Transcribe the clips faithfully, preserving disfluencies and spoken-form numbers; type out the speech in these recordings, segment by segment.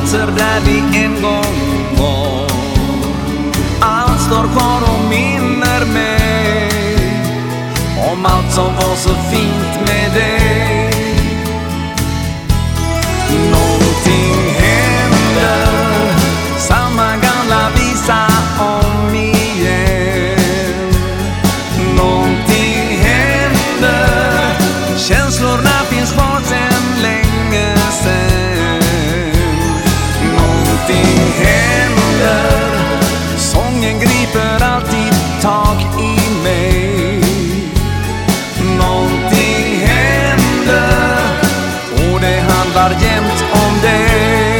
platser där vi en gång var. Allt står kvar och minner mig om allt som var så fint med dig. Någonting händer, samma gamla visa om igen. Någonting händer, känslorna finns kvar sen länge sen. Någonting händer, sången griper alltid tag i mig. Någonting händer, och det handlar jämt om dig.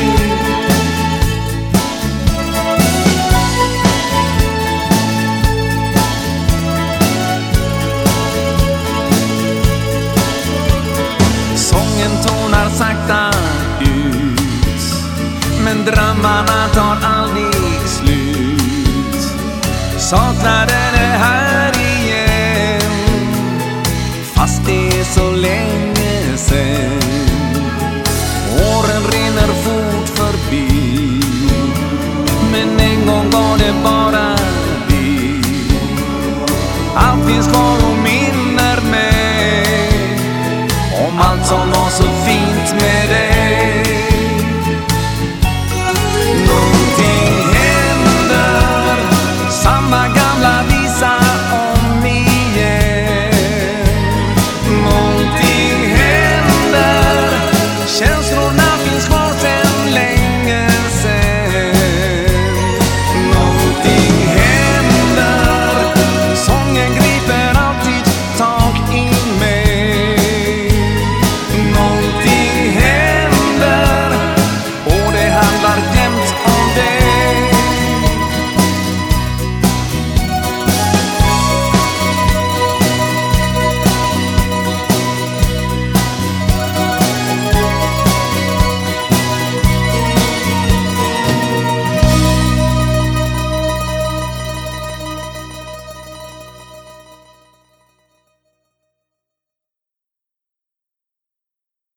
Sången tonar sakta ut, men drömmarna tar aldrig slut. Saknaden är här igen, fast det är så länge sen. Åren rinner fort förbi, men en gång var det bara vi. Allt finns kvar och minner mig om allt som var så fint med